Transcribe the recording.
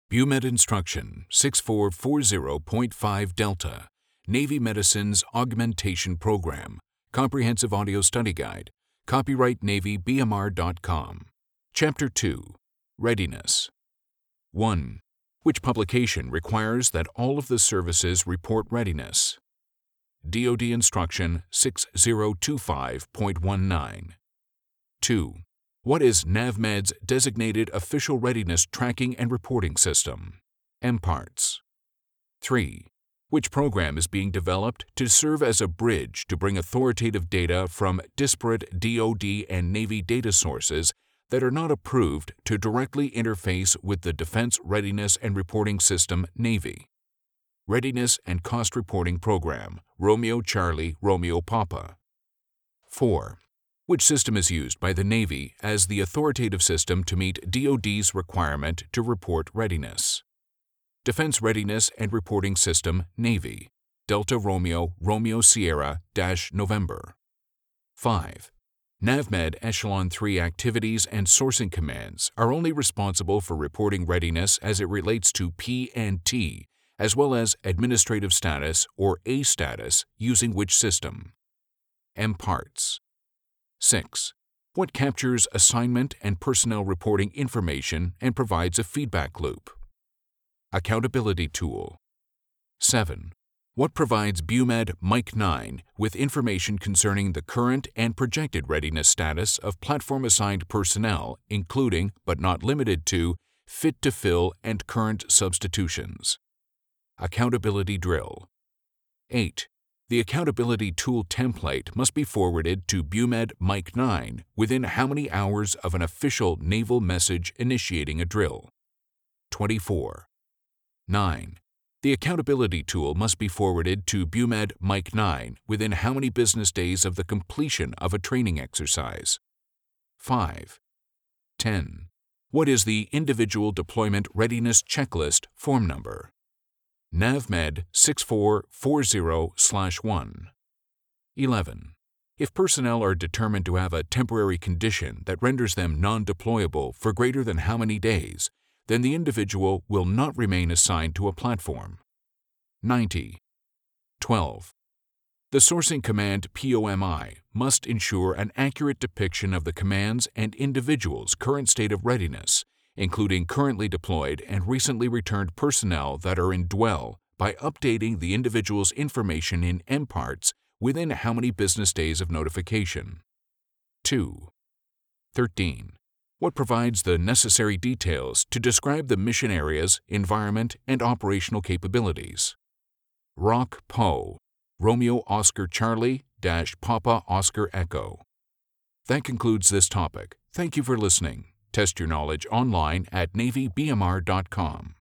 BUMED Instruction 6440.5 Delta, Navy Medicine's Augmentation Program, Comprehensive Audio Study Guide, copyright NavyBMR.com. Chapter 2, Readiness. 1. Which publication requires that all of the services report readiness? DoD Instruction 6025.19. 2. What is NAVMED's designated official readiness tracking and reporting system? MPARTS. 3. Which program is being developed to serve as a bridge to bring authoritative data from disparate DoD and Navy data sources that are not approved to directly interface with the Defense Readiness and Reporting System Navy? Readiness and Cost Reporting Program, Romeo Charlie, Romeo Papa. 4. Which system is used by the Navy as the authoritative system to meet DoD's requirement to report readiness? Defense Readiness and Reporting System Navy, Delta Romeo, Romeo Sierra November. 5. NAVMED Echelon 3 activities and sourcing commands are only responsible for reporting readiness as it relates to P&T, as well as administrative status or A status using which system? MPARTS. 6. What captures assignment and personnel reporting information and provides a feedback loop? Accountability Tool. 7. What provides BUMED Mike 9 with information concerning the current and projected readiness status of platform-assigned personnel, including, but not limited to, fit to fill and current substitutions? Accountability Drill. 8. The accountability tool template must be forwarded to BUMED Mike 9 within how many hours of an official naval message initiating a drill? 24. 9. The accountability tool must be forwarded to BUMED Mike 9 within how many business days of the completion of a training exercise? 5. 10. What is the Individual Deployment Readiness Checklist form number? NAVMED 6440/1. 11. If personnel are determined to have a temporary condition that renders them non-deployable for greater than how many days, then the individual will not remain assigned to a platform? 90. 12. The sourcing command POMI must ensure an accurate depiction of the command's and individual's current state of readiness, including currently deployed and recently returned personnel that are in dwell, by updating the individual's information in MPARTS within how many business days of notification? 2. 13. What provides the necessary details to describe the mission areas, environment, and operational capabilities? ROC PO, Romeo Oscar Charlie Papa Oscar Echo. That concludes this topic. Thank you for listening. Test your knowledge online at NavyBMR.com.